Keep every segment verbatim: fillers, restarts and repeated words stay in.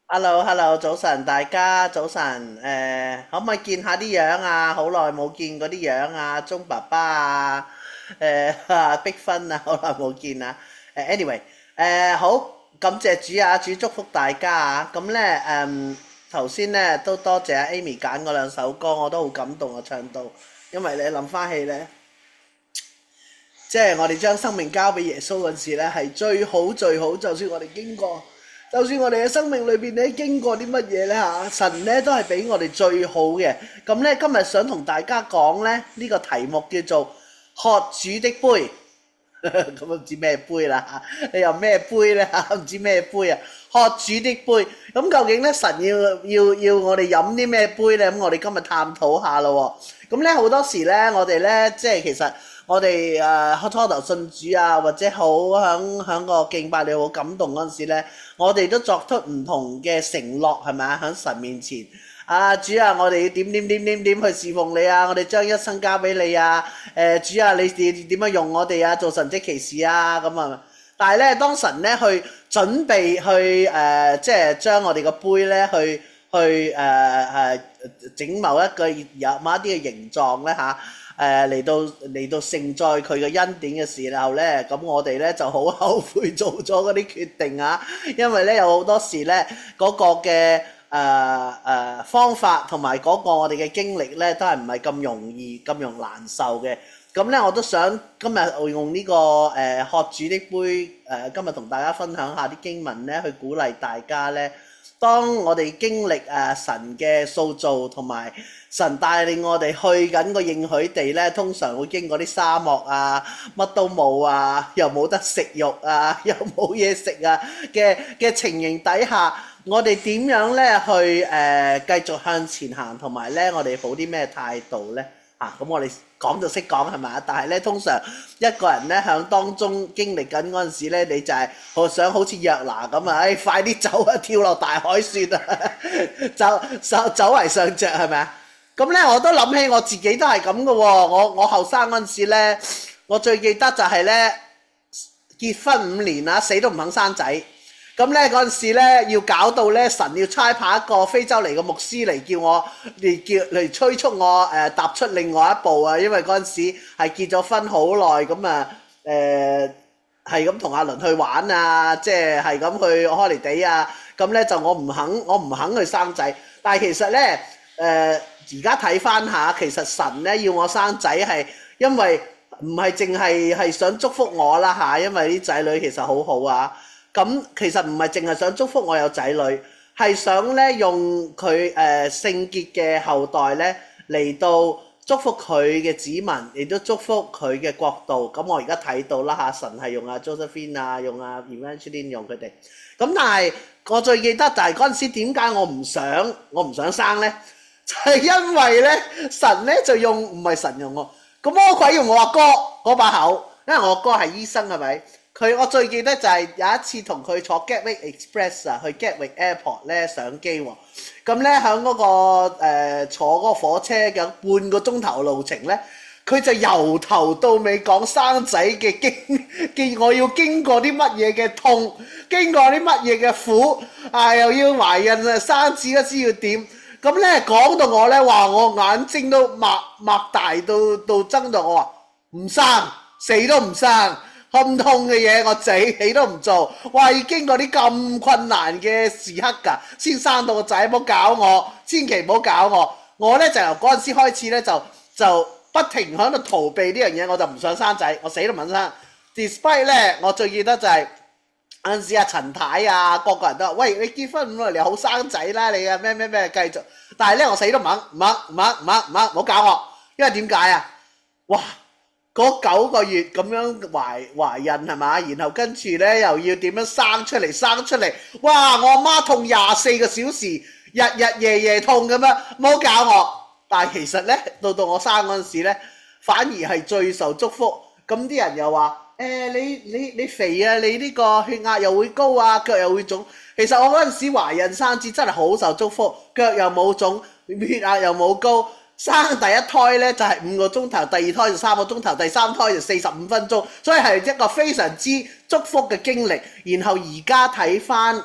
Hello，Hello，早晨，大家早晨，誒、可唔可以見下啲樣啊？好耐冇見嗰啲樣啊，鐘爸爸啊，誒、啊，碧芬啊，好耐冇見啊。誒，anyway，誒、好，感謝主啊，主祝福大家啊。咁咧，誒、頭先咧都多謝阿 Amy 揀嗰兩首歌，我都好感動啊，唱到，因為你諗翻起咧。即係我哋將生命交俾耶穌嗰陣時咧，係最好最好。就算我哋經過，就算我哋嘅生命裏邊咧經過啲乜嘢咧嚇，神咧都係俾我哋最好嘅。咁咧今日想同大家講咧，呢個題目叫做喝主的杯。咁啊唔知咩杯啦嚇，你又咩杯咧嚇？唔知咩杯啊？喝主的杯。咁究竟咧神要要要我哋飲啲咩杯咧？咁我哋今日探討下咯喎。咁咧好多時咧，我哋咧即係其實。我哋誒初頭信主啊，或者好響響個敬拜你好感動嗰陣時咧，我哋都作出唔同嘅承諾，係咪啊？喺神面前，啊主啊，我哋要點點點點點去侍奉你啊，我哋將一生交俾你啊，誒主啊，你哋點樣用我哋啊，做神蹟奇事啊咁啊！但係咧，當神咧去準備去誒，即係將我哋個杯咧去去誒誒整某一個有某一啲嘅形狀咧嚇。誒嚟到嚟到盛載佢嘅恩典嘅時候咧，咁我哋咧就好後悔做咗嗰啲決定啊，因為咧有好多時咧嗰個嘅誒誒方法同埋嗰個我哋嘅經歷咧都係唔係咁容易咁容難受嘅。咁咧我都想今日用呢個誒喝主的杯誒，今日同大家分享下啲經文咧，去鼓勵大家咧。當我哋經歷誒神嘅塑造同埋神帶領我哋去緊個應許地咧，通常會經過啲沙漠啊，乜都冇啊，又冇得食肉啊，又冇嘢食啊嘅嘅情形底下，我哋點樣咧去誒繼續向前行，同埋咧我哋抱啲咩態度咧？啊，咁我哋講就識講係咪？但係咧，通常一個人咧響當中經歷緊嗰陣時咧，你就係好想好似約拿咁啊！唉，快啲走啊，跳落大海算啊！走走走為上着係咪啊？咁咧我都諗起我自己都係咁嘅喎。我我後生嗰陣時咧，我最記得就係咧結婚五年啦，死都唔肯生仔。咁咧嗰陣時咧，要搞到咧神要差派一個非洲嚟嘅牧師嚟叫我嚟叫嚟催促我誒、呃、踏出另外一步啊！因為嗰陣時係結咗婚好耐，咁啊誒係咁同阿倫去玩啊，即係係咁去開離地啊，咁咧就我唔肯，我唔肯去生仔。但係其實咧誒而家睇翻下，其實神咧要我生仔係因為唔係淨係係想祝福我啦嚇，因為啲仔女其實好好啊。咁其實唔係淨係想祝福我有仔女，係想咧用佢誒聖潔嘅後代咧嚟到祝福佢嘅子民，亦都祝福佢嘅國度。咁我而家睇到啦嚇，神係用阿 Josephine 啊，用阿 Evangeline 用佢哋。咁但係我最記得就係嗰陣時點解我唔想我唔想生咧？就係因為咧神咧就用唔係神用我，個魔鬼用我阿哥嗰把口，因為我阿哥係醫生係咪？佢我最記得就係有一次同佢坐 Gatwick Express 啊，去 Gatwick Airport 咧上機喎。咁咧喺嗰個、呃、坐嗰個火車嘅半個鐘頭路程咧，佢就由頭到尾講生仔嘅經經，我要經過啲乜嘢嘅痛，經過啲乜嘢嘅苦，啊又要懷孕啊生子嗰時要點？咁咧講到我咧話我眼睛都擘擘大到到睜到，我話唔生，死都唔生。咁痛嘅嘢我死死都唔做，哇！要經過啲咁困難嘅時刻㗎，先生到個仔，唔好搞我，千祈唔好搞我。我咧就由嗰陣時開始咧就就不停喺度逃避呢樣嘢，我就唔想生仔，我死都唔肯生。Despite 咧，我最記得就係嗰陣時阿陳太啊，個個人都話：喂，你結婚咁耐，你好生仔啦，你啊咩咩咩繼續。但係咧，我死都唔肯，唔肯唔肯唔肯唔肯，唔好搞我，因為點解啊？哇！嗰九個月咁樣懷懷孕係嘛，然後跟住咧又要點樣生出嚟生出嚟，哇！我阿媽痛廿四個小時，日日夜夜痛咁樣，唔好搞我。但係其實咧，到到我生嗰陣時咧，反而係最受祝福。咁啲人又話：誒、欸、你你你肥啊，你呢個血壓又會高啊，腳又會腫。其實我嗰陣時懷孕生子真係好受祝福，腳又冇腫，血壓又冇高。生第一胎咧就係五個鐘頭，第二胎就三個鐘頭，第三胎就四十五分鐘，所以係一個非常之祝福嘅經歷。然後而家睇翻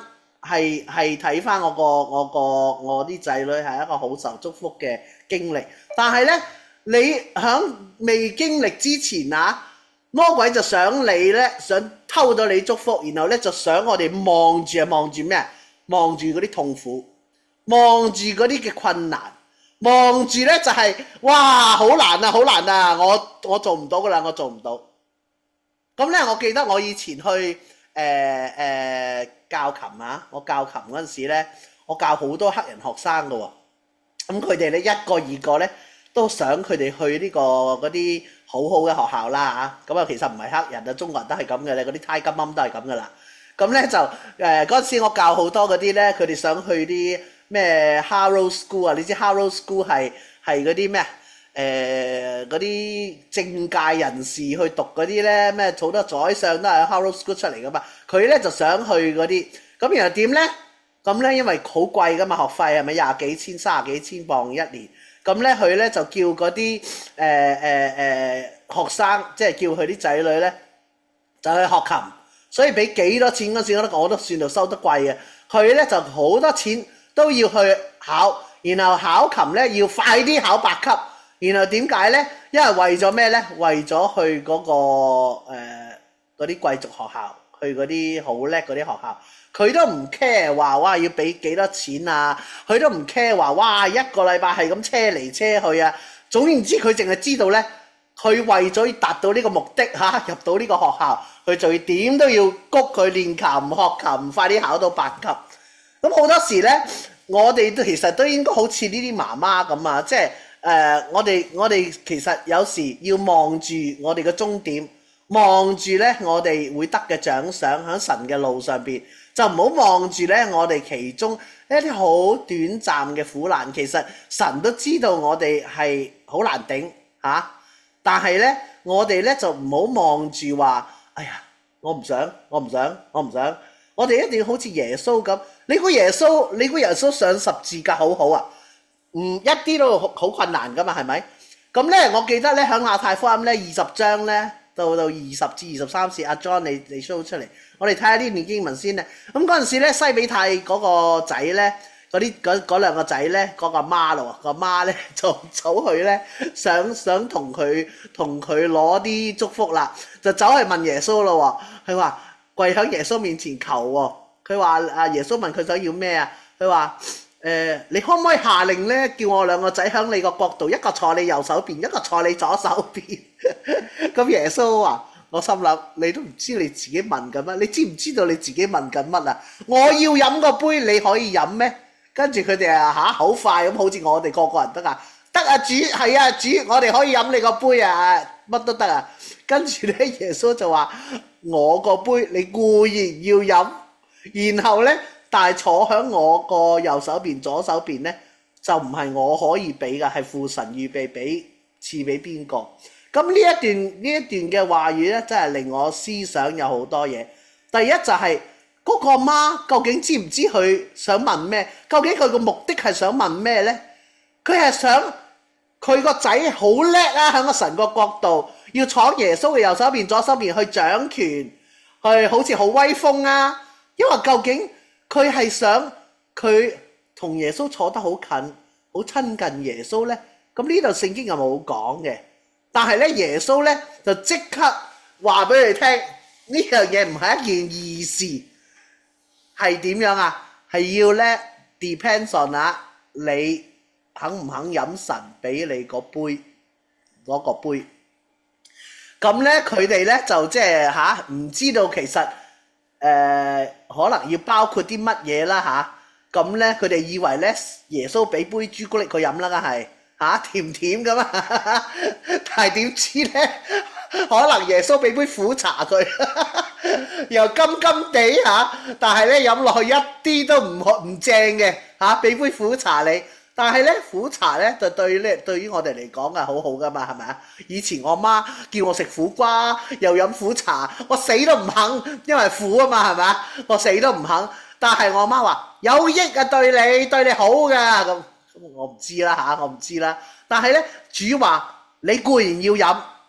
係係睇翻我個我個我啲仔女係一個好受祝福嘅經歷。但係呢，你響未經歷之前啊，魔鬼就想你呢，想偷到你祝福，然後呢就想我哋望住啊望住咩？望住嗰啲痛苦，望住嗰啲嘅困難，望住呢就係、是、哇好難啊好難啊！我我做唔到噶啦，我做唔到。咁呢，我記得我以前去誒誒、呃呃、教琴啊，我教琴嗰陣時呢，我教好多黑人學生噶喎。咁佢哋呢，一個二個呢，都想佢哋去呢、這個嗰啲好好嘅學校啦嚇。咁啊其實唔係黑人啊，中國人都係咁嘅咧，嗰啲胎金啱都係咁噶啦。咁咧就誒嗰陣時，我教好多嗰啲咧，佢哋想去啲咩 Harrow School 啊？你知 Harrow School 係係嗰啲咩啊？誒嗰啲政界人士去讀嗰啲咧，咩好多宰相都係 Harrow School 出嚟噶嘛。佢咧就想去嗰啲，咁然後點咧？咁咧因為好貴噶嘛，學費係咪廿幾千、三十幾千磅一年？咁咧佢咧就叫嗰啲誒誒誒學生，即係叫佢啲仔女咧就去學琴。所以俾幾多錢嗰時，我都我都算到收得貴嘅。佢咧就好多錢都要去考，然後考琴咧要快啲考八級。然後點解咧？因為為咗咩咧？為咗去嗰、嗰個嗰啲、呃、貴族學校，去嗰啲好叻嗰啲學校，佢都唔 care 話哇要俾幾多錢啊！佢都唔 care 話哇一個禮拜係咁車嚟車去啊！總言之，佢淨係知道咧，佢為咗達到呢個目的嚇、啊，入到呢個學校。佢就要點都要谷佢練琴學琴，快啲考到八級。咁好多時呢，我哋都其實都應該好似呢啲媽媽咁啊，即係誒、呃，我哋我哋其實有時要望住我哋嘅終點，望住呢我哋會得嘅獎賞喺神嘅路上邊，就唔好望住呢我哋其中一啲好短暫嘅苦難。其實神都知道我哋係好難頂嚇、啊，但係呢，我哋呢就唔好望住話。哎呀，我唔想，我唔想，我唔想。我哋一定要好似耶穌咁。你估耶穌，你估耶穌上十字架好好啊？唔一啲都好困難噶嘛，係咪？咁呢，我記得呢，喺馬太福音呢二十章呢，到到二十至二十三節，阿 John 你你 show 出嚟，我哋睇下呢段經文先呢。咁嗰陣時呢，西比泰嗰個仔呢。嗰啲嗰嗰兩個仔咧，嗰個媽咯，個媽咧就走去咧，想想同佢同佢攞啲祝福啦，就走去問耶穌咯喎。佢話跪喺耶穌面前求喎。佢話啊，耶穌問佢想要咩啊？佢話誒，你可唔可以下令咧，叫我兩個仔喺你個國度，一個坐你右手邊，一個坐你左手邊。咁耶穌話：我心諗你都唔知你自己問緊乜，你知唔知道你自己問緊乜啊？我要飲個杯，你可以飲咩？跟住佢哋啊嚇好快咁，好似我哋個個人得啊，得啊主，係啊主，我哋可以飲你個杯啊，乜都得啊。跟住咧，耶穌就話：我個杯你固然要飲，然後咧，但係坐喺我個右手邊、左手邊咧，就唔係我可以俾㗎，係父神預備俾賜俾邊個。咁呢一段呢一段嘅話語咧，真係令我思想有好多嘢。第一就係、是。嗰個媽究竟知唔知佢想問咩？究竟佢個目的係想問咩呢？佢係想佢個仔好叻啊！喺個神個國度要坐耶穌嘅右手邊、左手邊去掌權，去好似好威風啊！因為究竟佢係想佢同耶穌坐得好近、好親近耶穌呢？咁呢度聖經又冇講嘅，但係呢，耶穌呢就即刻話俾你聽，呢樣嘢唔係一件易事。係點樣啊？係要咧 depends on 啊，你肯唔肯飲神俾你個杯嗰個杯？咁咧佢哋咧就即係嚇唔知道其實誒、呃、可能要包括啲乜嘢啦嚇。咁咧佢哋以為咧耶穌俾杯朱古力佢飲啦，梗係嚇甜甜噶嘛。但係點知咧，可能耶穌俾杯苦茶佢。又金金地嚇，但係咧飲落去一啲都唔唔正嘅嚇，俾杯苦茶你。但係咧苦茶咧就對咧對於我哋嚟講係好好噶嘛，係咪啊？以前我媽叫我食苦瓜，又飲苦茶，我死都唔肯，因為苦啊嘛，係咪啊？我死都唔肯。但係我媽話有益啊，對你對你好噶咁，咁我唔知啦嚇，我唔知啦。但係咧主話你固然要飲。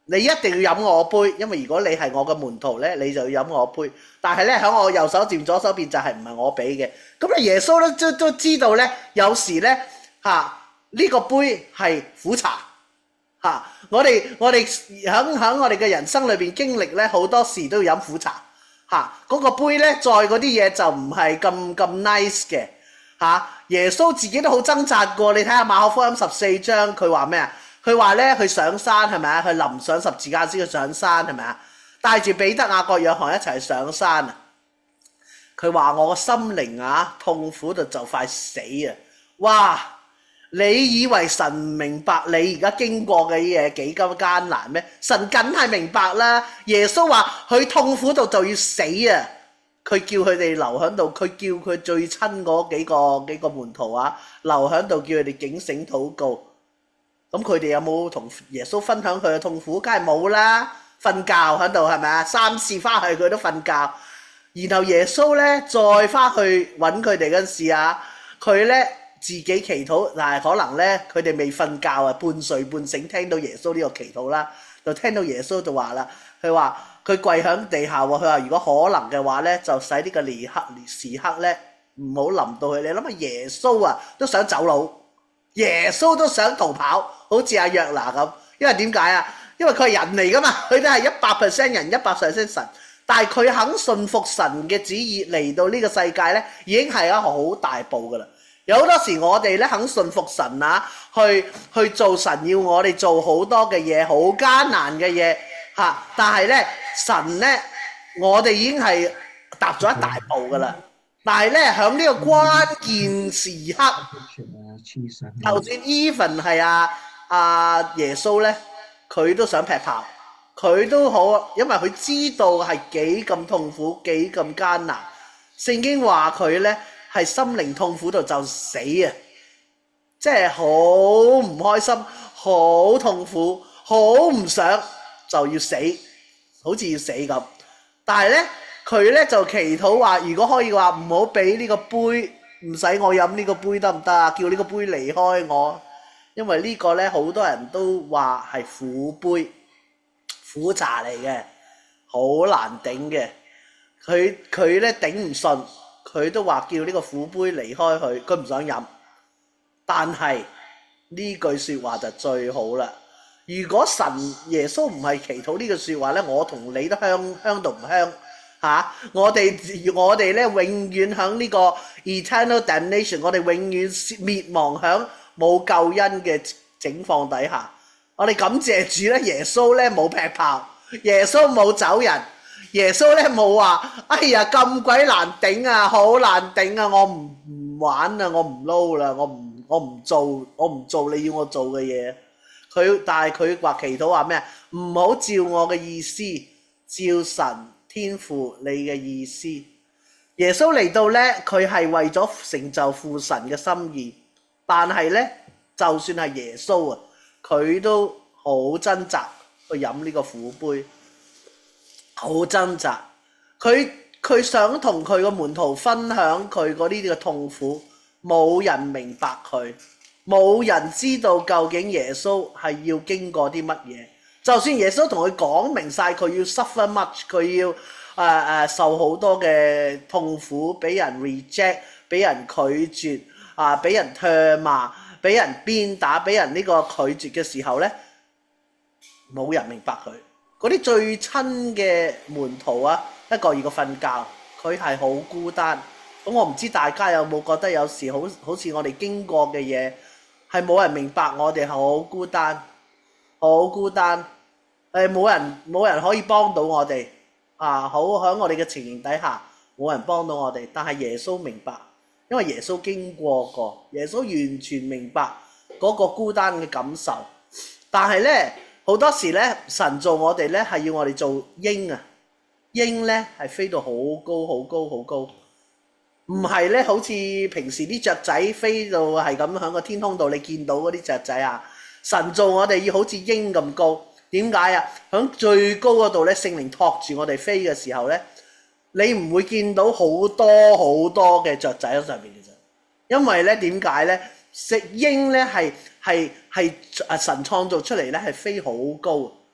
你一定要飲我杯，因為如果你係我嘅門徒咧，你就要飲我杯。但係咧喺我右手掂左手邊就係唔係我俾嘅。咁咧耶穌都都都知道咧，有時咧嚇呢個杯係苦茶嚇、啊。我哋我哋喺喺我哋嘅人生裏邊經歷咧，好多時都要飲苦茶嚇。嗰、啊那個杯咧載嗰啲嘢就唔係咁咁 nice 嘅嚇、啊。耶穌自己都好掙扎過，你睇下馬可福音十四章，佢話咩啊？佢話咧，佢上山係咪啊？佢臨上十字架先去上山係咪啊？帶住彼得、雅各、約翰一齊上山啊！佢話我個心靈啊，痛苦到就快死啊！哇！你以為神唔明白你而家經過嘅嘢幾咁艱難咩？神梗係明白啦！耶穌話佢痛苦到就要死啊！佢叫佢哋留喺度，佢叫佢最親嗰幾個幾個門徒啊，留喺度叫佢哋警醒禱告。咁佢哋有冇同耶穌分享佢嘅痛苦？梗係冇啦，瞓覺喺度係咪啊？三次翻去佢都瞓覺，然後耶穌咧再翻去揾佢哋嗰陣時啊，佢咧自己祈禱，但係可能咧佢哋未瞓覺啊，半睡半醒聽到耶穌呢個祈禱啦，就聽到耶穌就話啦，佢話佢跪喺地下喎，佢話如果可能嘅話咧，就使呢個尼克時刻咧唔好臨到佢。你諗下耶穌啊都想走佬，耶穌都想逃跑。好似阿約拿咁，因為點解啊？因為佢係人嚟噶嘛，佢都係一百 percent 人，一百 percent 神。但係佢肯信服神嘅旨意嚟到呢個世界咧，已經係一個好大步噶啦。有好多時我哋咧肯信服神啊，去去做神要我哋做好多嘅嘢，好艱難嘅嘢嚇。但係咧神咧，我哋已經係踏咗一大步噶啦。但係咧喺呢個關鍵時刻，就算 even 係啊。阿耶穌咧，佢都想劈炮，佢都好，因為佢知道係幾咁痛苦，幾咁艱難。聖經話佢咧係心靈痛苦到就死啊，即係好唔開心，好痛苦，好唔想就要死，好似要死咁。但係咧，佢咧就祈禱話，如果可以嘅話，唔好俾呢個杯，唔使我飲呢個杯得唔得啊？叫呢個杯離開我。因為呢個咧好多人都話係苦杯、苦茶嚟嘅，好難頂嘅。佢佢咧頂唔順，佢都話叫呢個苦杯離開佢，佢唔想飲。但係呢句説話就最好啦。如果神耶穌唔係祈禱呢句説話咧，我同你都香香到唔香嚇、啊。我哋我哋咧永遠喺呢個 eternal damnation， 我哋永遠滅亡響冇救恩嘅境況底下，我哋感謝主咧，耶穌咧冇劈炮，耶穌冇走人，耶穌咧冇話，哎呀咁鬼難頂啊，好難頂啊，我唔唔玩啊，我唔撈啦，我唔我唔做，我唔做你要我做嘅嘢。佢但係佢話祈禱話咩啊？唔好照我嘅意思，照神天父你嘅意思。耶穌嚟到咧，佢係為咗成就父神嘅心意。但係咧，就算係耶穌啊，佢都好掙扎去飲呢個苦杯，好掙扎。佢佢想同佢個門徒分享佢嗰啲嘅痛苦，冇人明白佢，冇人知道究竟耶穌係要經過啲乜嘢。就算耶穌同佢講明晒，佢要 suffer much，佢要誒誒、呃呃、受好多嘅痛苦，俾人 reject， 俾人拒絕。啊！俾人唾罵，俾人鞭打，俾人呢個拒絕嘅時候呢，冇人明白佢。嗰啲最親嘅門徒啊，一個二個瞓覺，佢係好孤單。咁我唔知大家有冇覺得有時好好似我哋經過嘅嘢係冇人明白我哋，係好孤單，好孤單。誒，冇人冇人可以幫到我哋啊！好喺我哋嘅情形底下，冇人幫到我哋，但係耶穌明白。因為耶穌經過過，耶穌完全明白嗰個孤單嘅感受。但係咧，好多時咧，神做我哋咧係要我哋做鷹啊，鷹咧係飛到好高好高好高，唔係咧好似平時啲雀仔飛到係咁喺個天空度，你見到嗰啲雀仔啊。神做我哋要好似鷹咁高，點解啊？喺最高嗰度咧，聖靈托住我哋飛嘅時候咧。你唔會見到好多好多嘅雀仔喺上面嘅啫，因為咧點解咧？鷹咧係係係啊神創造出嚟咧係飛好高，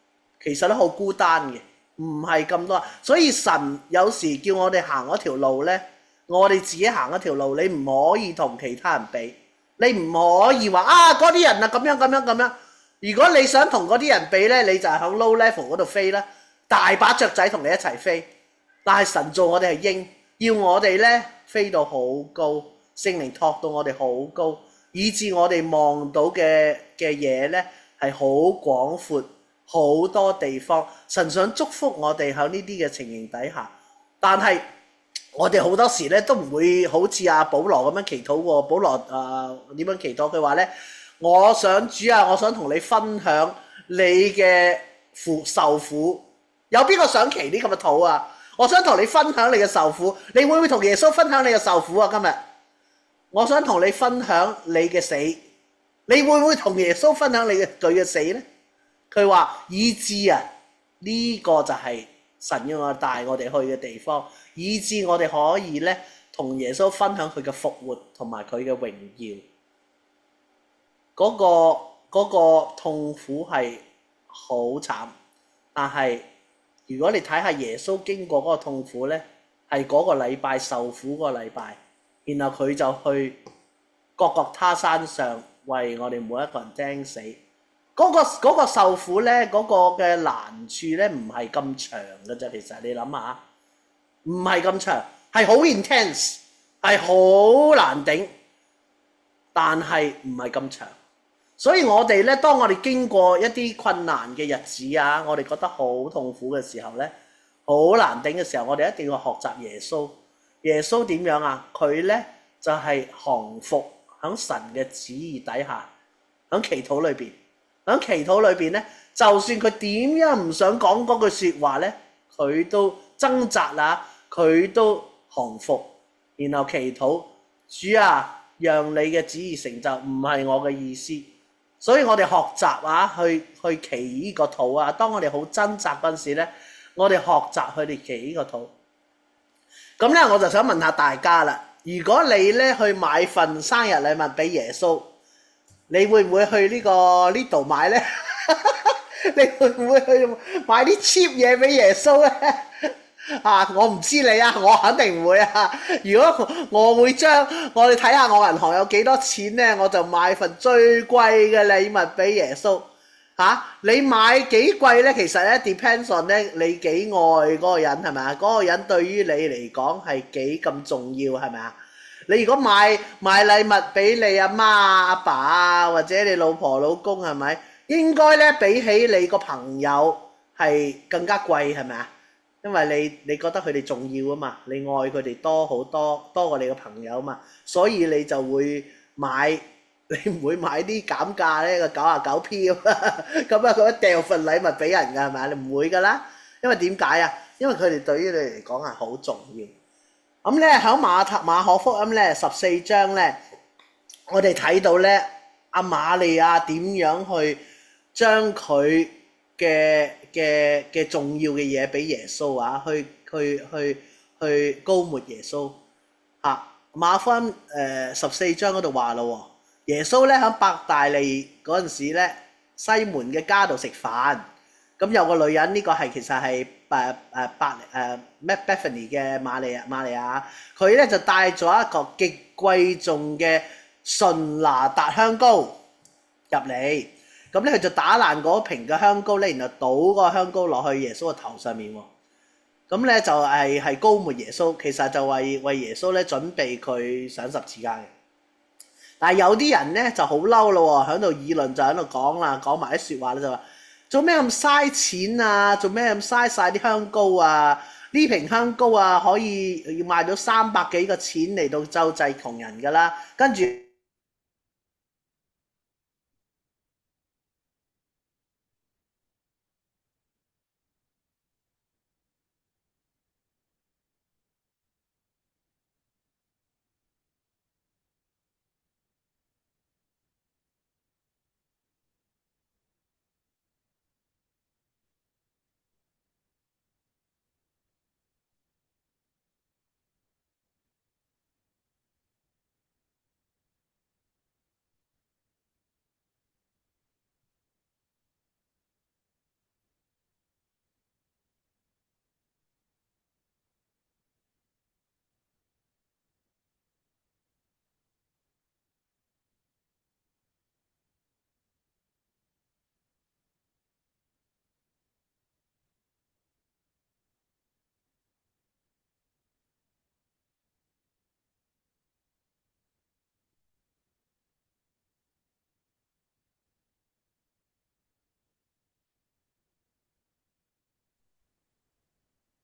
其實都好孤單嘅，唔係咁多。所以神有時叫我哋行嗰條路呢，我哋自己行嗰條路，你唔可以同其他人比，你唔可以話啊嗰啲人啊咁樣咁樣咁樣。如果你想同嗰啲人比呢，你就係喺 low level 嗰度飛啦，大把雀仔同你一齊飛。但係神造我哋係鷹，要我哋呢飛到好高，聖靈托到我哋好高，以致我哋望到嘅嘅嘢呢係好廣闊，好多地方。神想祝福我哋喺呢啲嘅情形底下，但係我哋好多時咧都唔會好似阿保羅咁樣祈禱喎。保羅誒點樣祈禱？佢話咧：我想主啊，我想同你分享你嘅苦受苦。有邊個想祈呢咁嘅禱啊？我想同你分享你嘅受苦，你會唔會同耶穌分享你嘅受苦啊？今日我想同你分享你嘅死，你會唔會同耶穌分享你嘅佢嘅死呢？佢話以致啊，呢、這個就係神要我帶我哋去嘅地方，以致我哋可以咧同耶穌分享佢嘅復活同埋佢嘅榮耀。嗰、那個嗰、那個痛苦係好慘，但係如果你睇下耶穌經過嗰個痛苦咧，係嗰個禮拜受苦嗰個禮拜，然後佢就去各各他山上為我哋每一個人釘死。嗰、那個嗰、那個受苦咧，嗰、那個嘅難處咧，唔係咁長嘅啫。其實你諗下，唔係咁長，係好 intense，係好難頂，但係唔係咁長。所以我哋咧，當我哋經過一啲困難嘅日子啊，我哋覺得好痛苦嘅時候咧，好難頂嘅時候，我哋一定要學習耶穌。耶穌點樣啊？佢咧就係、是、降服喺神嘅旨意底下，喺祈禱裏邊。喺祈禱裏邊咧，就算佢點樣唔想講嗰句説話咧，佢都掙扎啦，佢都降服，然後祈禱主啊，讓你嘅旨意成就，唔係我嘅意思。所以我哋學習啊，去去祈呢個禱啊。當我哋好掙扎嗰陣時咧，我哋學習去哋祈呢個禱。咁咧，我就想問下大家啦，如果你咧去買份生日禮物俾耶穌，你會唔會去呢個呢度買呢？你會唔會去買啲 cheap 嘢俾耶穌呢？啊，我唔知你啊，我肯定唔會啊。如果我會將我哋睇下我銀行有幾多錢呢，我就買份最貴嘅禮物俾耶穌。嚇、啊，你買幾貴呢？其實咧 depends on 咧你幾愛嗰個人係咪啊？嗰、嗰個人對於你嚟講係幾咁重要係咪啊？你如果買買禮物俾你阿媽阿爸啊，或者你老婆老公係咪？應該咧比起你個朋友係更加貴係咪啊？因為你你覺得佢哋重要啊嘛，你愛佢哋多好多多過你個朋友啊嘛，所以你就會買，你唔會買啲減價咧個九啊九 P 咁啊，咁啊佢掉份禮物俾人㗎係咪啊？你唔會㗎啦，因為點解啊？因為佢哋對於你嚟講係好重要。咁咧喺馬太馬可福音咧十四章咧，我哋睇到咧阿瑪利亞點樣去將佢嘅嘅嘅重要嘅嘢俾耶穌啊，去去去去膏抹耶穌啊。馬可福音誒十四章嗰度話咯，耶穌咧喺伯大利嗰陣時咧，西門嘅家度食飯。咁有個女人，呢、這個係其實係誒誒伯誒咩 Bethany 嘅瑪利亞瑪利亞，佢咧就帶咗一個極貴重嘅純拿達香膏入嚟，咁咧佢就打爛嗰瓶嘅香膏咧，然後倒嗰個香膏落去耶穌嘅頭上面喎，咁咧就係、是、係膏抹耶穌，其實就為為耶穌咧準備佢上十字架嘅。但係有啲人咧就好嬲咯喎，喺度議論就喺度講啦，講埋啲説話咧就話。做咩咁嘥錢啊？做咩咁嘥晒啲香膏啊？呢瓶香膏啊，可以要賣到三百幾個錢嚟到周濟窮人㗎啦。跟住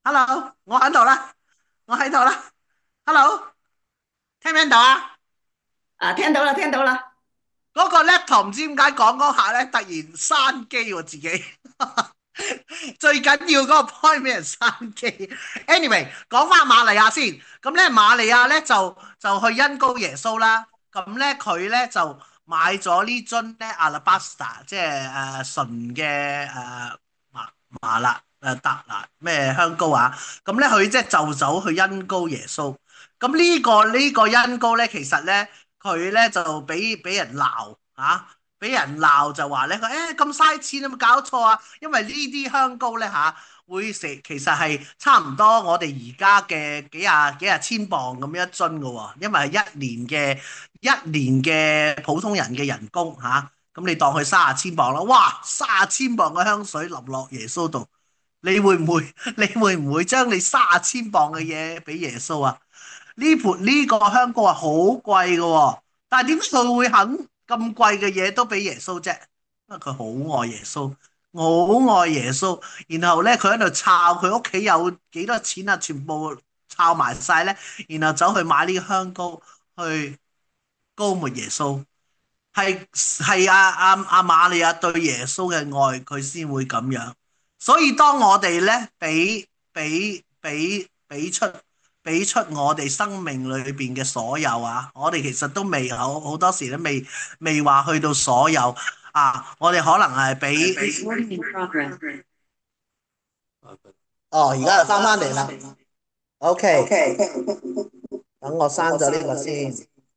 Hello，我喺度啦，我喺度啦。Hello，聽唔聽到啊？ 啊，聽到啦，聽到啦。 嗰個 laptop 唔知點解講嗰下咧，突然閂機喎自己。最緊要嗰個 point 俾人閂機。Anyway，講翻瑪利亞先。咁咧，瑪利亞咧就就去恩膏耶穌啦。咁咧佢咧就買咗呢樽咧 alabaster，即係誒純嘅誒麻麻辣誒特辣咩香膏啊。咁咧佢即係就走去恩膏耶穌。咁呢個呢個恩膏咧，其實咧佢咧就俾俾人鬧嚇。俾人鬧就話咧，佢誒咁嘥錢有冇搞錯啊？因為呢啲香膏咧嚇會食，其實係差唔多我哋而家嘅幾廿幾廿千磅咁樣一樽嘅喎，因為係一年嘅一年嘅普通人嘅人工嚇，咁你當佢三十千磅啦，哇！三十千磅嘅香水淋落耶穌度，你會唔會你會唔會將你三十千磅嘅嘢俾耶穌啊？呢盤呢個香膏係好貴嘅喎，但係點解佢會肯咁貴嘅嘢都俾耶穌啫？因為佢好愛耶穌，好愛耶穌。然後咧，佢喺度抄佢屋企有幾多錢啊，全部抄埋晒咧，然後走去買呢個香膏去膏抹耶穌。係係阿阿阿瑪利亞對耶穌嘅愛，佢先會咁樣。所以當我哋咧俾俾俾俾出俾出我哋生命裏邊嘅所有啊，我哋其實都未好好多時都未未話去到所有啊，我哋可能係俾 Recording in progress。 哦，而家又翻翻嚟啦。OK， OK。 等我刪咗呢個先。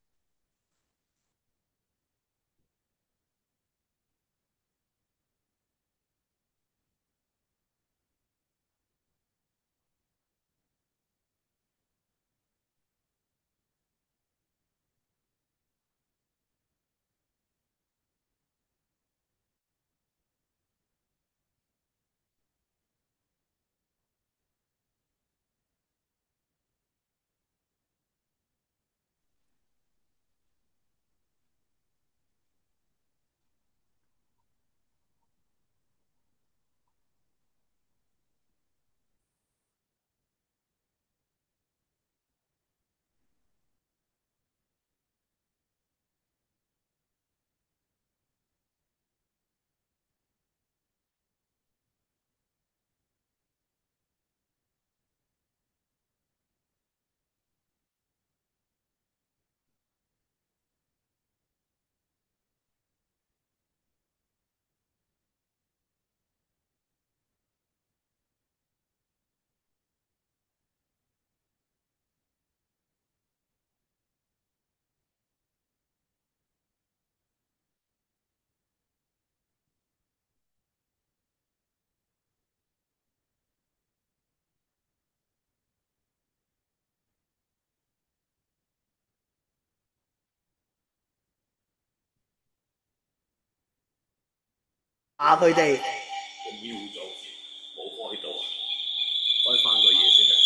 話佢哋個瞄咗冇開到啊，開翻個嘢先得。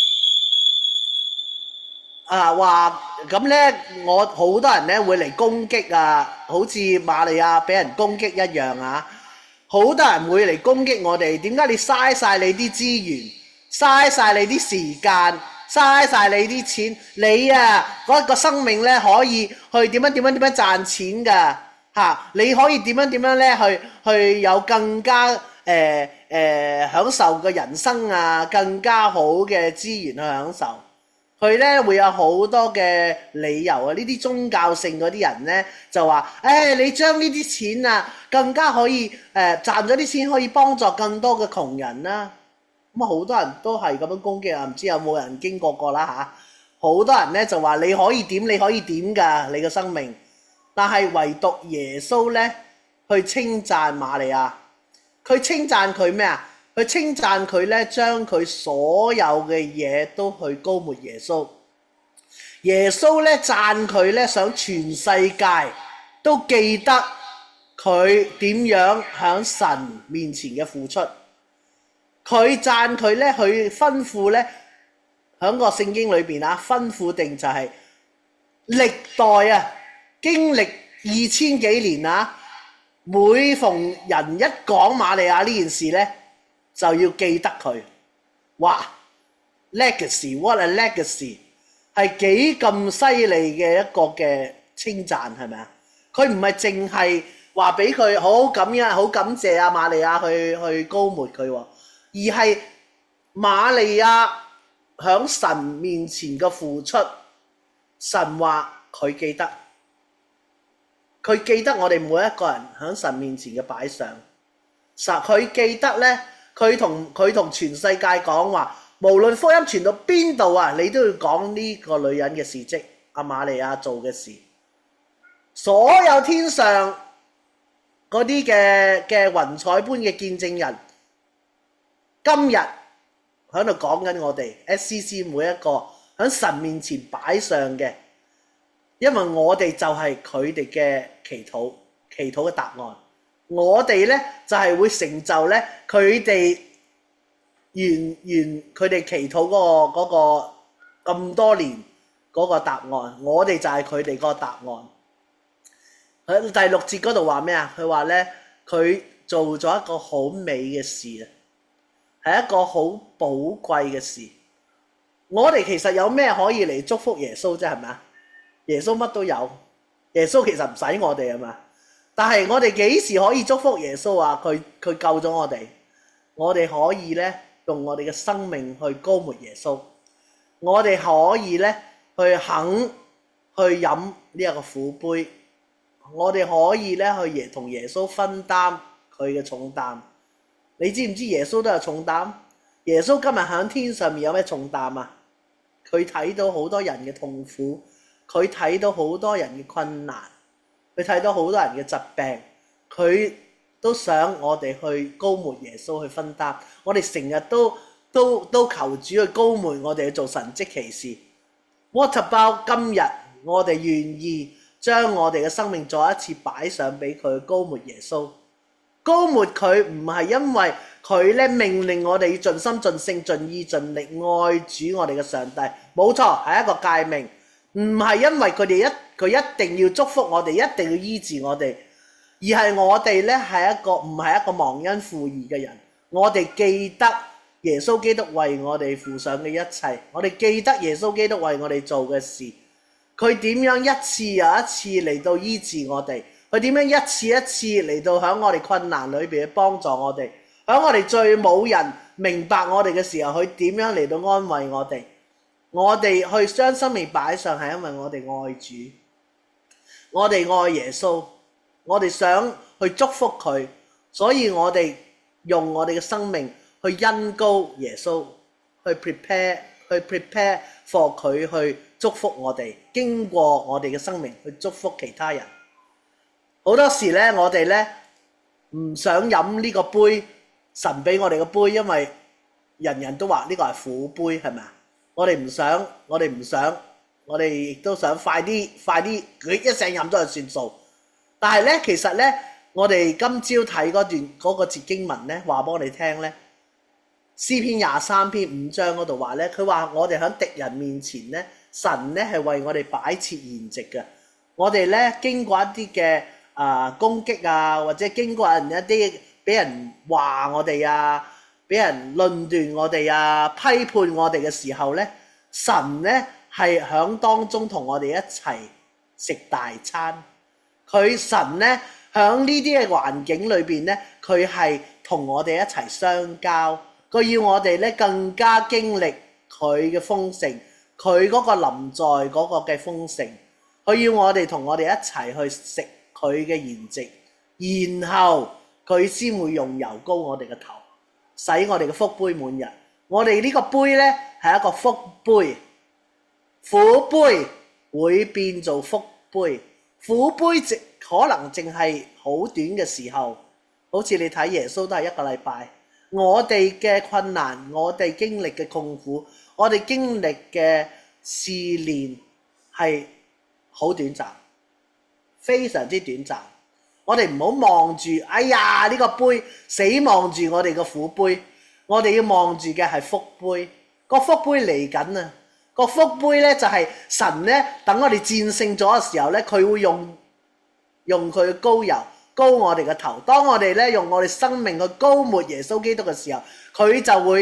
啊話咁咧，我好多人咧會嚟攻擊啊，好似瑪利亞俾人攻擊一樣啊！好多人會嚟攻擊我哋，點解你嘥晒你啲資源，嘥晒你啲時間，嘥晒你啲錢？你啊嗰、個生命咧可以去點樣點樣點樣賺錢㗎嚇、啊？你可以點樣點樣咧去去有更加誒誒、呃呃、享受嘅人生啊，更加好嘅資源去享受。佢咧會有好多嘅理由啊！呢啲宗教性嗰啲人咧就話：誒、哎，你將呢啲錢啊，更加可以誒、呃、賺咗啲錢，可以幫助更多嘅窮人啦。咁啊，好多人都係咁樣攻擊啊！唔知有冇人經過過啦嚇？好多人咧就話你可以點，你可以點㗎，你嘅生命。但係唯獨耶穌咧去稱讚瑪利亞，佢稱讚佢咩啊？佢稱讚佢咧，將佢所有嘅嘢都去膏抹耶穌。耶穌咧讚佢咧，想全世界都記得佢點樣喺神面前嘅付出。佢讚佢咧，佢吩咐咧喺個聖經裏邊啊，吩咐定就係歷代啊，經歷二千幾年啊，每逢人一講瑪利亞呢件事咧，就要記得佢。哇！ legacy，what a legacy， 係幾咁犀利嘅一個嘅稱讚係咪啊？佢唔係淨係話俾佢好感恩、好感謝啊瑪利亞去去高抹佢喎，而係瑪利亞響神面前嘅付出，神話佢記得，佢記得我哋每一個人響神面前嘅擺上。實佢記得咧，佢同佢同全世界講話，無論福音傳到邊度啊，你都要講呢個女人嘅事蹟，阿瑪利亞做嘅事。所有天上嗰啲嘅嘅雲彩般嘅見證人，今日喺度講緊我哋 S C C 每一個喺神面前擺上嘅，因為我哋就係佢哋嘅祈禱，祈禱嘅答案。我哋咧就係、是、會成就咧佢哋完完佢哋祈禱嗰、那個嗰、那個咁多年嗰個答案，我哋就係佢哋個答案。喺第六節嗰度話咩啊？佢話咧佢做咗一個好美嘅事啊，係一個好寶貴嘅事。我哋其實有咩可以嚟祝福耶穌啫？係咪啊？耶穌乜都有，耶穌其實唔使我哋啊嘛。但係我哋幾時可以祝福耶穌啊？佢佢救咗我哋，我哋可以咧用我哋嘅生命去膏抹耶穌，我哋可以咧去肯去飲呢一個苦杯，我哋可以咧去耶同耶穌分擔佢嘅重擔。你知唔知耶穌都有重擔？耶穌今日喺天上面有咩重擔啊？佢睇到好多人嘅痛苦，佢睇到好多人嘅困難，佢睇到好多人嘅疾病，佢都想我哋去膏抹耶穌去分擔。我哋成日都都都求主去膏抹我哋去做神蹟奇事。What about 今日我哋願意將我哋嘅生命再一次擺上俾佢膏抹耶穌？膏抹佢唔係因為佢咧命令我哋要盡心盡性盡意盡力愛主我哋嘅上帝，冇錯，係一個誡命。唔係因為佢哋一佢一定要祝福我哋，一定要醫治我哋，而係我哋咧係一個唔係一個忘恩負義嘅人。我哋記得耶穌基督為我哋付上嘅一切，我哋記得耶穌基督為我哋做嘅事，佢點樣一次又一次嚟到醫治我哋，佢點樣一次一次嚟到喺我哋困難裏邊去幫助我哋，喺我哋最冇人明白我哋嘅時候，佢點樣嚟到安慰我哋。我哋去將生命擺上係因為我哋愛主，我哋愛耶穌，我哋想去祝福佢，所以我哋用我哋嘅生命去恩膏耶穌，去 prepare 去 prepare for 佢去祝福我哋，經過我哋嘅生命去祝福其他人。好多時咧，我哋咧唔想飲呢個杯，神俾我哋嘅杯，因為人人都話呢個係苦杯，係咪啊？我哋唔想，我哋唔想，我哋亦都想快啲，快啲，佢一聲飲咗就算數。但係咧，其實咧，我哋今朝睇嗰段嗰個節經文咧，話俾我哋聽咧，詩篇廿三篇五章嗰度話咧，佢話我哋喺敵人面前咧，神咧係為我哋擺設筵席嘅。我哋咧經過一啲嘅啊攻擊啊，或者經過人一啲俾人話我哋啊，俾人論斷我哋啊，批判我哋嘅時候咧，神咧係響當中同我哋一齊食大餐。佢神咧響呢啲嘅環境裏邊咧，佢係同我哋一齊相交。佢要我哋咧更加經歷佢嘅豐盛，佢嗰個臨在嗰個嘅豐盛。佢要我哋同我哋一齊去食佢嘅筵席，然後佢先會用油膏我哋嘅頭，使我哋嘅福杯滿溢。我哋呢個杯咧係一個福杯，苦杯會變做福杯。苦杯直可能淨係好短嘅時候，好似你睇耶穌都係一個禮拜。我哋嘅困難，我哋經歷嘅痛苦，我哋經歷嘅試煉係好短暫，非常之短暫。我哋唔好望住，哎呀呢個杯死望住我哋個苦杯，我哋要望住嘅係福杯。個福杯嚟緊啊！個福杯咧就係神咧等我哋戰勝咗嘅時候咧，佢會用用佢嘅膏油膏我哋嘅頭。當我哋咧用我哋生命去膏抹耶穌基督嘅時候，佢就會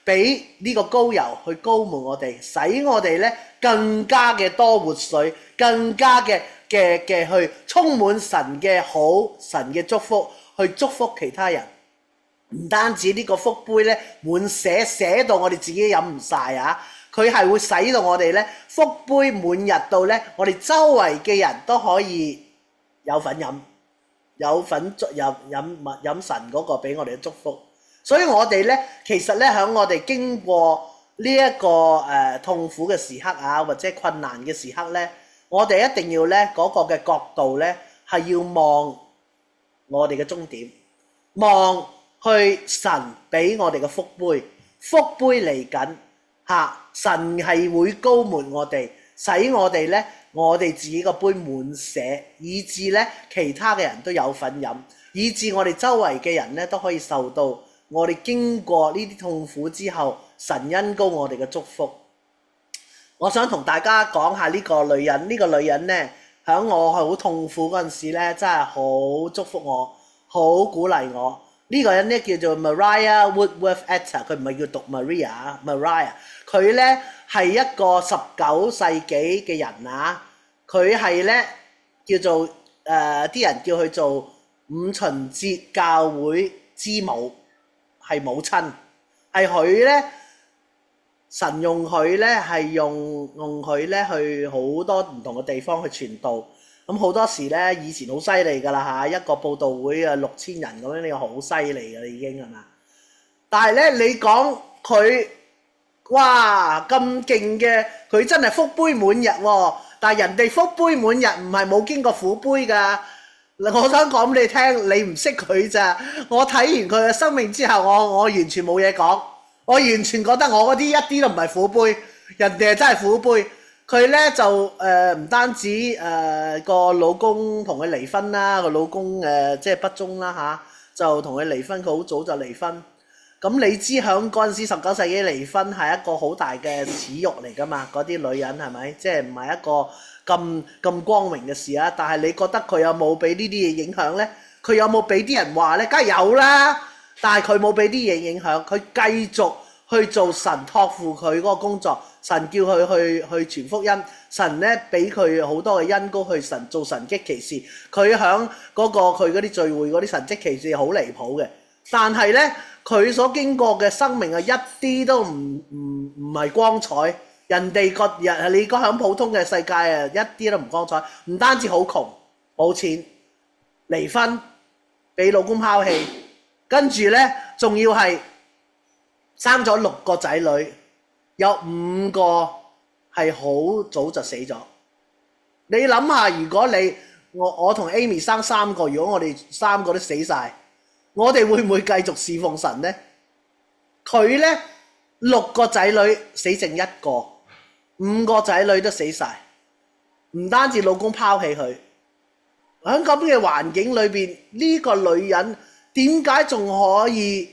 俾呢個膏油去膏抹我哋，使我哋咧更加嘅多活水，更加嘅嘅嘅去充滿神嘅好，神嘅祝福，去祝福其他人。唔單止呢個福杯咧滿瀉瀉到我哋自己飲唔晒啊！佢係會使到我哋咧福杯滿溢到咧，我哋周圍嘅人都可以有份飲，有份飲飲飲神嗰個俾我哋嘅祝福。所以我哋咧其實咧喺我哋經過呢、這、一個誒、呃、痛苦嘅時刻啊，或者困難嘅時刻咧，我哋一定要咧嗰、那個嘅角度咧係要望我哋嘅終點，望去神俾我哋嘅福杯，福杯嚟緊嚇，神係會膏抹我哋，使我哋咧，我哋自己個杯滿瀉，以致咧其他嘅人都有份飲，以致我哋周圍嘅人咧都可以受到我哋經過呢啲痛苦之後，神恩膏我哋嘅祝福。我想同大家講下呢個女人，呢、這個女人咧喺我好痛苦嗰陣時咧，真係好祝福我，好鼓勵我。呢個人咧叫做 Maria Woodworth Etter， 佢唔係叫讀 Maria，Maria， 佢咧係一個十九世紀嘅人啊，佢係咧叫做誒啲、呃、人叫佢做五旬節教會之母，係母親，係佢咧神用佢咧係用用佢咧去好多唔同嘅地方去傳道。咁好多時咧，以前好犀利㗎啦嚇，一個報道會啊六千人咁樣，呢個好犀利㗎啦已經係嘛？但係咧，你講佢哇咁勁嘅，佢真係福杯滿溢喎。但係人哋福杯滿溢唔係冇經過苦杯㗎。我想講俾你聽，你唔識佢咋？我睇完佢嘅生命之後，我我完全冇嘢講，我完全覺得我嗰啲一啲都唔係苦杯，人哋係真係苦杯。佢咧就誒唔、呃、單止誒個、呃、老公同佢離婚啦，個老公誒、呃、即係不忠啦嚇，就同佢離婚，佢好早就離婚。咁你知響嗰陣時十九世紀離婚係一個好大嘅恥辱嚟㗎嘛？嗰啲女人係咪？即係唔係一個咁咁光榮嘅事啊？但係你覺得佢有冇俾呢啲嘢影響咧？佢有冇俾啲人話咧？梗係有啦，但係佢冇俾啲嘢影響，佢繼續去做神託付佢嗰個工作。神叫佢去去傳福音，神咧俾佢好多嘅恩膏去神做神蹟奇事。佢響嗰個佢嗰啲聚會嗰啲神蹟奇事好離譜嘅，但係咧佢所經過嘅生命啊一啲都唔唔唔係光彩。人哋個人你講響普通嘅世界啊一啲都唔光彩，唔單止好窮冇錢，離婚，俾老公拋棄，跟住咧仲要係生咗六個仔女。有五個係好早就死咗。你諗下，如果你我我同 Amy 生三個，如果我哋三個都死晒，我哋會唔會繼續侍奉神呢？佢呢，六個仔女死剩一個，五個仔女都死晒，唔單止老公拋棄佢。喺咁嘅環境裏邊，呢個女人點解仲可以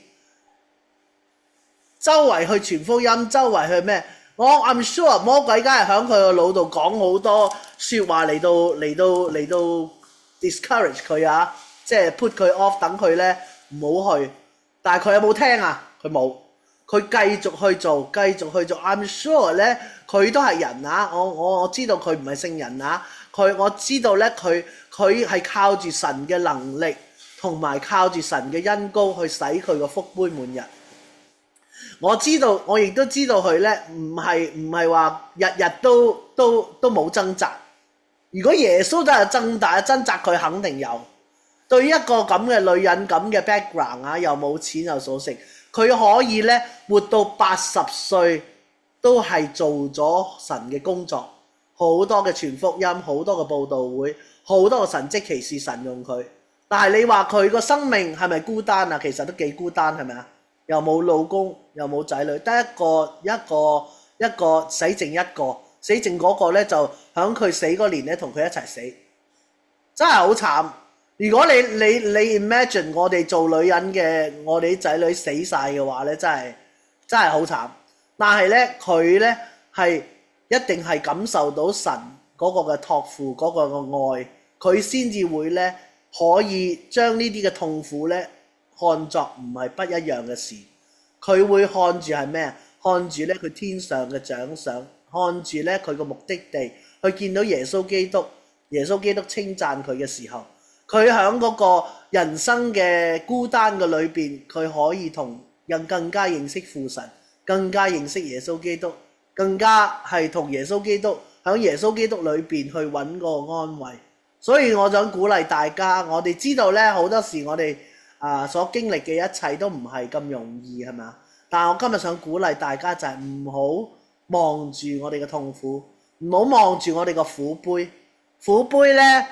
周圍去傳福音，周圍去咩？我 I'm sure 魔鬼梗係喺佢個腦度講好多説話嚟到嚟到嚟到 discourage 佢啊，即係 put 佢 off，等佢咧唔好去。但係佢有冇聽啊？佢冇，佢繼續去做，繼續去做。I'm sure 咧，佢都係人啊！我我我知道佢唔係聖人啊！佢我知道咧，佢佢係靠住神嘅能力，同埋靠住神嘅恩膏去使佢個福杯滿溢。我知道，我亦都知道佢咧，唔係唔係話日日都都都冇掙扎。如果耶穌都係掙扎掙扎，佢肯定有。對於一個咁嘅女人咁嘅 background 啊，又冇錢又所食，佢可以咧活到八十歲，都係做咗神嘅工作，好多嘅傳福音，好多嘅佈道會，好多嘅神蹟奇事，神用佢。但係你話佢個生命係咪孤單啊？其實都幾孤單，係咪啊？又冇老公，又冇仔女，得一個一個一個死剩一個，死剩嗰個咧就響佢死嗰年咧同佢一齊死，真係好慘。如果你你你 imagine 我哋做女人嘅，我哋啲仔女死晒嘅話咧，真係真係好慘。但係咧佢咧係一定係感受到神嗰個嘅託付，嗰個嘅愛，佢先至會咧可以將呢啲嘅痛苦咧看作唔係不一樣嘅事， 佢會看住係咩啊？看住咧佢天上嘅獎賞，看住咧佢個目的地，去見到耶穌基督，耶穌基督稱讚佢嘅時候，佢喺嗰個人生嘅孤單嘅裏邊，佢可以同人更加認識父神，更加認識耶穌基督，更加係同耶穌基督喺耶穌基督裏邊去揾個安慰。所以我想鼓勵大家，我哋知道咧好多時我哋啊所經歷嘅一切都唔係咁容易，係咪啊？但係我今日想鼓勵大家就係唔好望住我哋嘅痛苦，唔好望住我哋個苦杯。苦杯咧，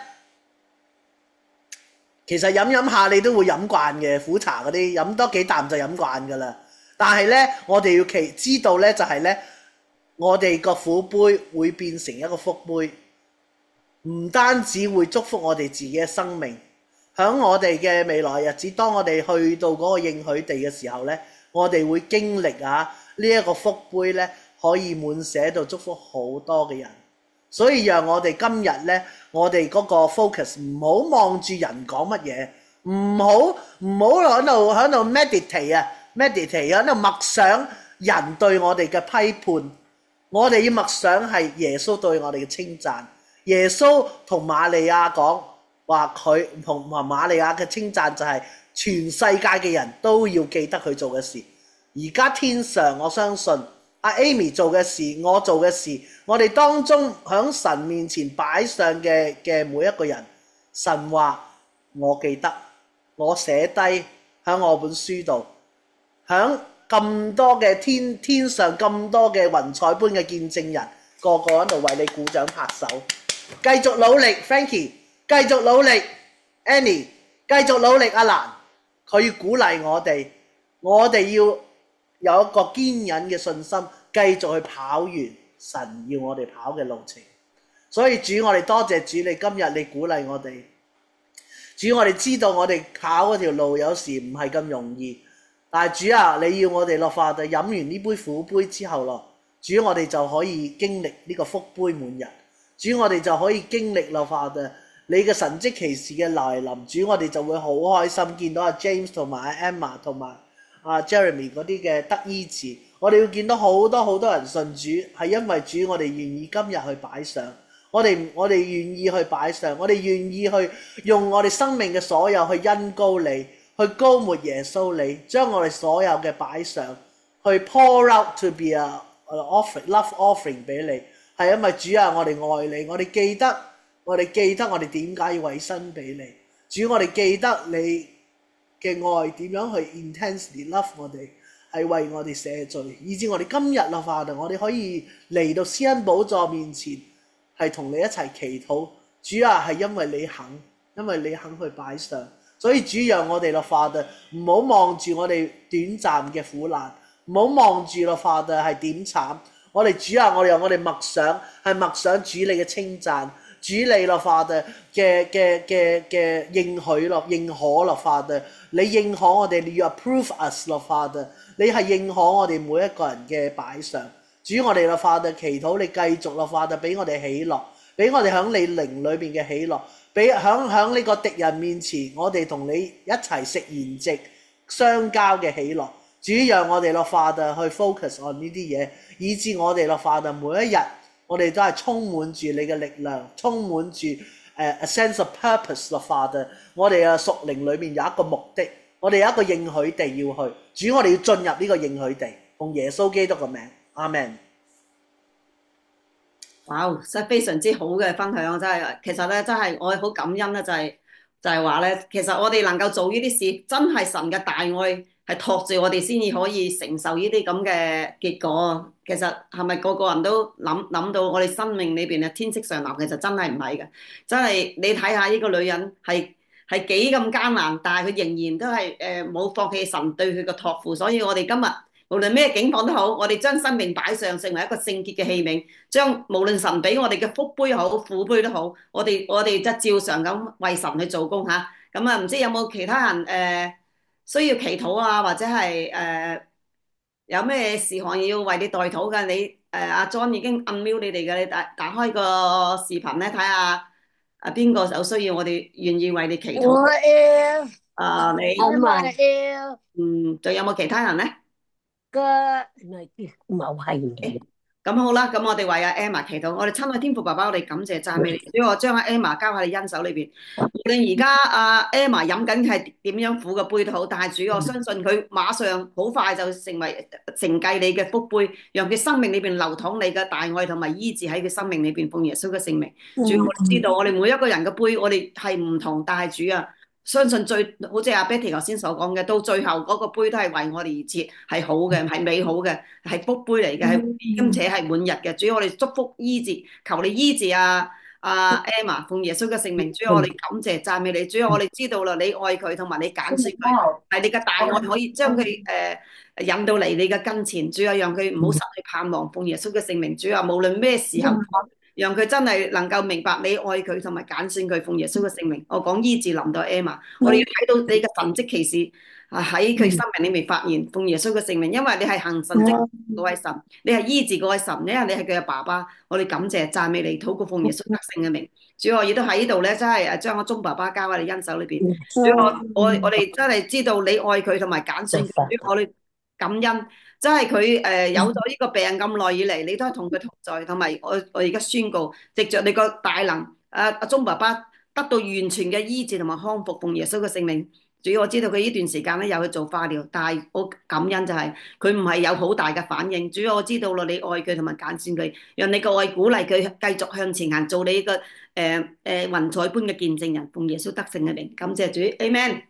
其實飲飲下你都會飲慣嘅，苦茶嗰啲飲多幾啖就飲慣㗎啦。但係咧，我哋要其知道咧，就係咧，我哋個苦杯會變成一個福杯。唔單止會祝福我哋自己嘅生命，喺我哋嘅未來日子，當我哋去到嗰個應許地嘅時候呢，我哋會經歷啊呢一個福杯呢，可以滿瀉到祝福好多嘅人。所以讓我哋今日呢，我哋嗰個 focus 唔好望住人講乜嘢，唔好唔好喺度喺度 meditate 啊 meditate 喺度默想人對我哋嘅批判，我哋要默想係耶穌對我哋嘅稱讚。耶穌同瑪利亞講話，佢同埋瑪利亞嘅稱讚就係全世界嘅人都要記得佢做嘅事。而家天上，我相信阿 Amy 做嘅事，我做嘅事，我哋當中喺神面前擺上嘅嘅每一個人，神話我記得，我寫低喺我本書度，喺咁多嘅天天上咁多嘅雲彩般嘅見證人，個個喺度為你鼓掌拍手。繼續努力 Frankie， 繼續努力 Annie， 繼續努力阿蘭，佢要鼓勵我哋，我哋要有一個堅忍嘅信心，繼續去跑完神要我哋跑嘅路程。所以主，我哋多謝主，你今日你鼓勵我哋。主，我哋知道我哋跑嗰條路有時唔係咁容易，但係主啊，你要我哋落化地飲完呢杯苦杯之後咯，主我哋就可以經歷呢個福杯滿溢。主，我哋就可以經歷落化地你嘅神蹟奇事嘅來臨。主，我哋就會好開心見到阿 James 同埋阿 Emma 同埋阿 Jeremy 嗰啲嘅得醫治。我哋要見到好多好多人信主，係因為主我哋願意今日去擺上，我哋我哋願意去擺上，我哋願意去用我哋生命嘅所有去恩膏你，去膏抹耶穌你，將我哋所有嘅擺上，去 pour out to be a offering love offering 俾你。係因為主啊，我哋愛你，我哋記得，我哋記得我哋點解要委身俾你。主，我哋記得你嘅愛點樣去 intensely love 我哋，係為我哋赦罪，以至我哋今日啦，法我哋可以嚟到施恩寶座面前，係同你一齊祈禱。主啊，係因為你肯，因為你肯去擺上，所以主讓我哋啦，法唔好望住我哋短暫嘅苦難，唔好望住啦，法係點慘。我哋主啊，我哋由我哋默想，係默想主你嘅稱讚，主你落化嘅嘅嘅嘅應許落認可落化嘅，你認可我哋，你要 approve us 落化嘅，你係認可我哋每一個人嘅擺上。主，我哋落化嘅祈禱，你繼續落化嘅俾我哋喜樂，俾我哋響你靈裏邊嘅喜樂，俾響響呢個敵人面前，我哋同你一齊食筵席相交嘅喜樂。主，讓我哋落化嘅去 focus on 呢啲嘢，以致我哋落化嘅每一日，我哋都係充滿住你嘅力量，充滿住誒 a sense of purpose 落化嘅。我哋嘅屬靈裏面有一個目的，我哋有一個應許地要去。主，我哋要進入呢個應許地，奉耶穌基督嘅名，阿們。 哇，真係非常之好嘅分享，真係，其實咧真係我好感恩咧，就係就係話咧，其實我哋能夠做呢啲事，真係神嘅大愛。係托住我哋先至可以承受呢啲咁嘅結果。其實係咪個個人都諗諗到我哋生命裏邊嘅天色上流？其實真係唔係嘅，真係你睇下呢個女人係係幾咁艱難，但係佢仍然都係誒冇放棄神對佢嘅託付。所以我哋今日無論咩境況都好，我哋將生命擺上，成為一個聖潔嘅器皿，將無論神俾我哋嘅福杯好苦杯都好，我哋我哋就照常咁為神去做工嚇。咁啊，唔知有冇其他人誒？呃需要祈禱啊，或者係誒、呃、有咩事項要為你代禱嘅？你誒阿 John 已經 unmute 你哋嘅，你打打開個視頻咧，睇下啊邊個有需要，我哋願意為你祈禱。 我要啊，你我要嗯，仲有冇其他人咧？ 冇係嘅。 咁好啦，咁我哋為阿 Emma 祈禱，我哋親愛天父爸爸，我哋感謝讚美你，所以我將阿 Emma 交喺你恩手裏邊。無論而家阿 Emma 飲緊係點樣苦嘅杯都好，但係主我相信佢馬上好快就成為承繼你嘅福杯，讓佢生命裏邊流淌你嘅大愛同埋醫治喺佢生命裏邊，奉耶穌嘅聖名。主我哋知道我哋每一個人嘅杯，我哋係唔同，但係主啊。相信最好似阿 Betty 頭先所講嘅，到最後嗰個杯都係為我哋而設，係好嘅，係美好嘅，係福杯嚟嘅，係兼且係滿日嘅。主要我哋祝福醫治，求你醫治啊啊 Emma，奉耶穌嘅聖名。主要我哋感謝讚美你。主要我哋知道啦，你愛佢同埋你揀選佢，係你嘅大愛可以將佢誒引到嚟你嘅跟前。主要讓佢唔好失去盼望，奉耶穌嘅聖名。主要無論咩時候。讓佢真係能夠明白你愛佢同埋揀選佢，奉耶穌嘅聖名。我講醫治臨到 Emma，我哋要睇到你嘅神蹟奇事啊喺佢生命裏面發現，奉耶穌嘅聖名。因為你係行神蹟嗰位神，你係醫治嗰位神，因為你係佢嘅爸爸。我哋感謝讚美你，禱告奉耶穌得勝嘅名。主要我亦都喺呢度咧，真係誒將我鐘爸爸交喺你恩手裏邊。主要我我我哋真係知道你愛佢同埋揀選佢，主要我哋感恩。真係佢誒有咗呢個病咁耐以嚟，你都係同佢同在，同埋我我而家宣告，藉着你個大能，阿阿鐘爸爸得到完全嘅醫治同埋康復，奉耶穌嘅聖名。主要我知道佢呢段時間咧有去做化療，但係我感恩就係佢唔係有好大嘅反應。主要我知道咯，你愛佢同埋揀選佢，讓你個愛鼓勵佢繼續向前行，做你個誒誒雲彩般嘅見證人，奉耶穌得勝嘅名。感謝主 ，Amen。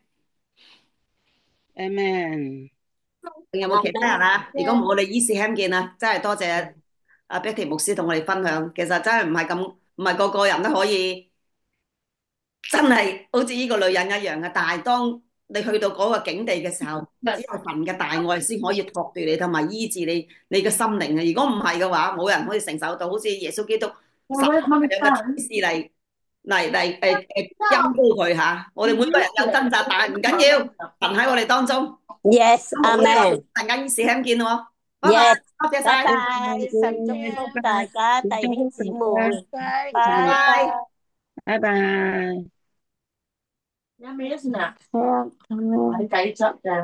Amen。 有冇其他人啊？如果冇，我哋依時聽見啦，真係多謝阿 Betty 牧師同我哋分享。其實真係唔係咁，唔係個個人都可以真係好似呢個女人一樣嘅。但係當你去到嗰個境地嘅時候，只有神嘅大愛先可以托住你，同埋醫治你你嘅心靈啊！如果唔係嘅話，冇人可以承受到，好似耶穌基督十樣嘅天使嚟嚟嚟誒誒陰高佢嚇。我哋每個人有掙扎，但係唔緊要，神喺我哋當中。 Yes, amen。 大家依時聽見喎，拜拜， Yes， 多謝拜晒， 拜，神祝福大家弟兄姊妹，拜拜拜。 拜。 拜拜。 係啊，係計執嘅。